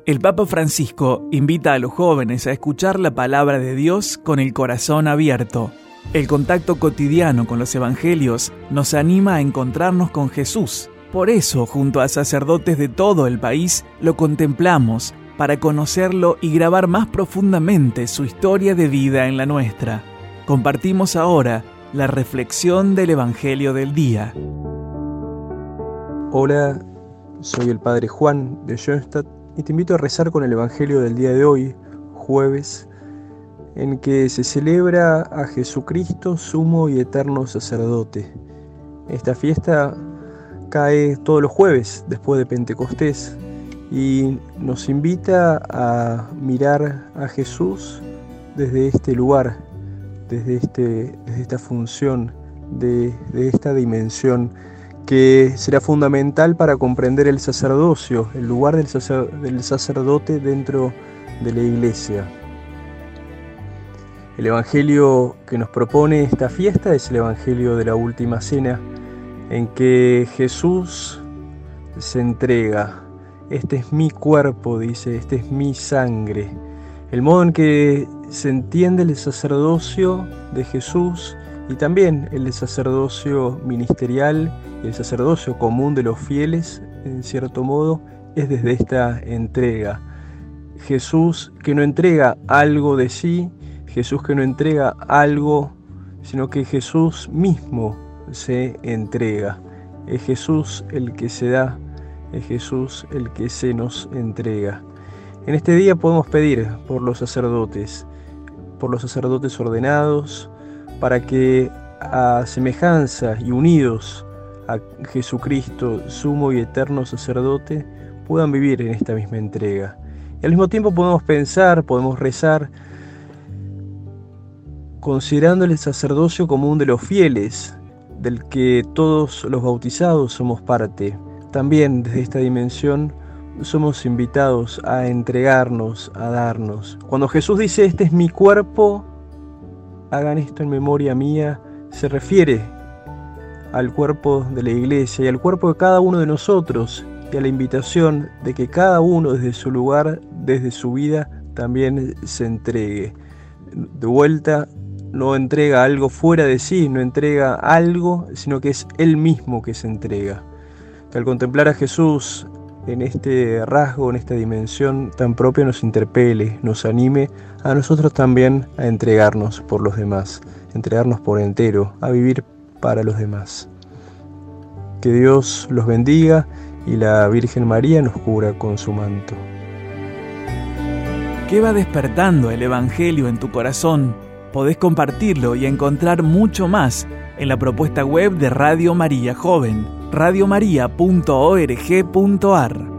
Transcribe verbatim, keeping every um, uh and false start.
El Papa Francisco invita a los jóvenes a escuchar la palabra de Dios con el corazón abierto. El contacto cotidiano con los evangelios nos anima a encontrarnos con Jesús. Por eso, junto a sacerdotes de todo el país, lo contemplamos para conocerlo y grabar más profundamente su historia de vida en la nuestra. Compartimos ahora la reflexión del Evangelio del día. Hola, soy el Padre Juan de Schoenstatt y te invito a rezar con el Evangelio del día de hoy, jueves, en que se celebra a Jesucristo, sumo y eterno sacerdote. Esta fiesta cae todos los jueves después de Pentecostés y nos invita a mirar a Jesús desde este lugar, desde, este, desde esta función, de, de esta dimensión que será fundamental para comprender el sacerdocio, el lugar del, sacer, del sacerdote dentro de la Iglesia. El Evangelio que nos propone esta fiesta es el Evangelio de la Última Cena, en que Jesús se entrega. Este es mi cuerpo, dice, este es mi sangre. El modo en que se entiende el sacerdocio de Jesús y también el sacerdocio ministerial y el sacerdocio común de los fieles, en cierto modo, es desde esta entrega. Jesús que no entrega algo de sí, Jesús que no entrega algo, sino que Jesús mismo se entrega. Es Jesús el que se da, es Jesús el que se nos entrega. En este día podemos pedir por los sacerdotes, por los sacerdotes ordenados, para que a semejanza y unidos a Jesucristo, sumo y eterno sacerdote, puedan vivir en esta misma entrega. Y al mismo tiempo podemos pensar, podemos rezar, considerando el sacerdocio común de los fieles, del que todos los bautizados somos parte. También desde esta dimensión somos invitados a entregarnos, a darnos. Cuando Jesús dice, este es mi cuerpo, hagan esto en memoria mía, se refiere al cuerpo de la Iglesia y al cuerpo de cada uno de nosotros y a la invitación de que cada uno desde su lugar, desde su vida, también se entregue. De vuelta, no entrega algo fuera de sí, no entrega algo, sino que es Él mismo que se entrega. Que al contemplar a Jesús en este rasgo, en esta dimensión tan propia, nos interpele, nos anime a nosotros también a entregarnos por los demás, entregarnos por entero, a vivir para los demás. Que Dios los bendiga y la Virgen María nos cubra con su manto. ¿Qué va despertando el Evangelio en tu corazón? Podés compartirlo y encontrar mucho más en la propuesta web de Radio María Joven, radiomaria punto org punto ar.